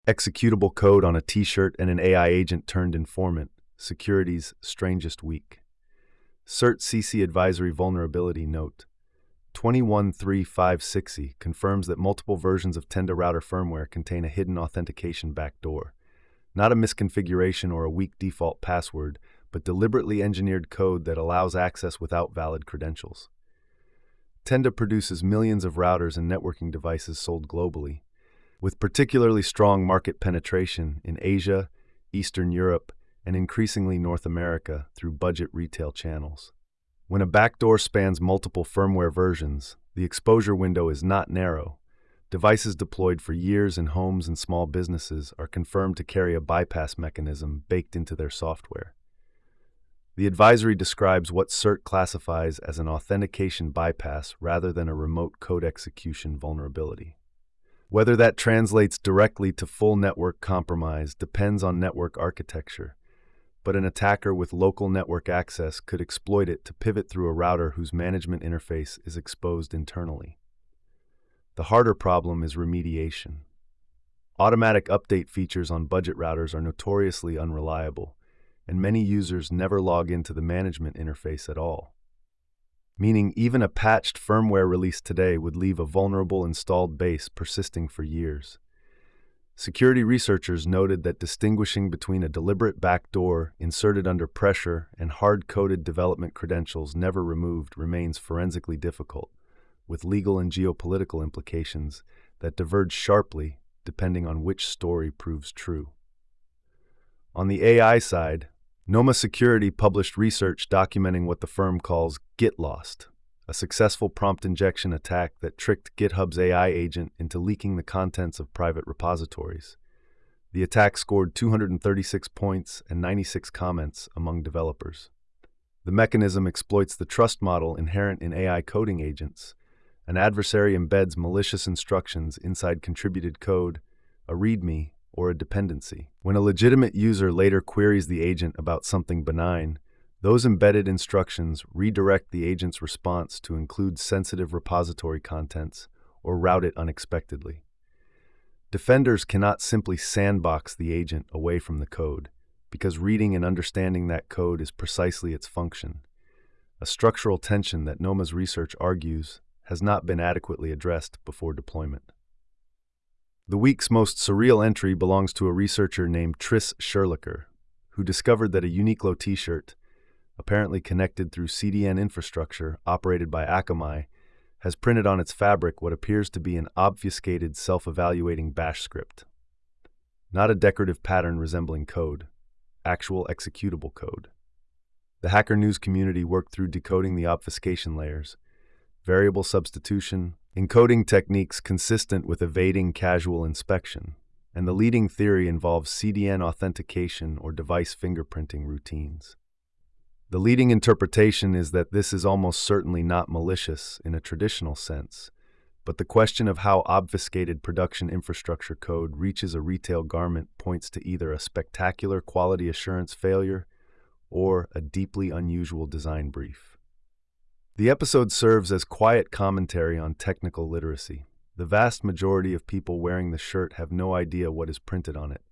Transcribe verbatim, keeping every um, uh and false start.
Executable code on a t-shirt and an A I agent turned informant. Security's strangest week. CertCC Advisory Vulnerability Note. two one three five six zero confirms that multiple versions of Tenda router firmware contain a hidden authentication backdoor. Not a misconfiguration or a weak default password, but deliberately engineered code that allows access without valid credentials. Tenda produces millions of routers and networking devices sold globally, with particularly strong market penetration in Asia, Eastern Europe, and increasingly North America through budget retail channels. When a backdoor spans multiple firmware versions, the exposure window is not narrow. Devices deployed for years in homes and small businesses are confirmed to carry a bypass mechanism baked into their software. The advisory describes what CERT classifies as an authentication bypass rather than a remote code execution vulnerability. Whether that translates directly to full network compromise depends on network architecture, but an attacker with local network access could exploit it to pivot through a router whose management interface is exposed internally. The harder problem is remediation. Automatic update features on budget routers are notoriously unreliable, and many users never log into the management interface at all. Meaning even a patched firmware release today would leave a vulnerable installed base persisting for years. Security researchers noted that distinguishing between a deliberate backdoor inserted under pressure and hard-coded development credentials never removed remains forensically difficult, with legal and geopolitical implications that diverge sharply depending on which story proves true. On the A I side, Noma Security published research documenting what the firm calls Git Lost, a successful prompt injection attack that tricked GitHub's A I agent into leaking the contents of private repositories. The attack scored two hundred thirty-six points and ninety-six comments among developers. The mechanism exploits the trust model inherent in A I coding agents. An adversary embeds malicious instructions inside contributed code, a README, or a dependency. When a legitimate user later queries the agent about something benign, those embedded instructions redirect the agent's response to include sensitive repository contents or route it unexpectedly. Defenders cannot simply sandbox the agent away from the code, because reading and understanding that code is precisely its function, a structural tension that Noma's research argues has not been adequately addressed before deployment. The week's most surreal entry belongs to a researcher named Tris Scherlicker, who discovered that a Uniqlo t-shirt, apparently connected through C D N infrastructure operated by Akamai, has printed on its fabric what appears to be an obfuscated self-evaluating bash script. Not a decorative pattern resembling code, actual executable code. The Hacker News community worked through decoding the obfuscation layers, variable substitution, encoding techniques consistent with evading casual inspection, and the leading theory involves C D N authentication or device fingerprinting routines. The leading interpretation is that this is almost certainly not malicious in a traditional sense, but the question of how obfuscated production infrastructure code reaches a retail garment points to either a spectacular quality assurance failure or a deeply unusual design brief. The episode serves as quiet commentary on technical literacy. The vast majority of people wearing the shirt have no idea what is printed on it,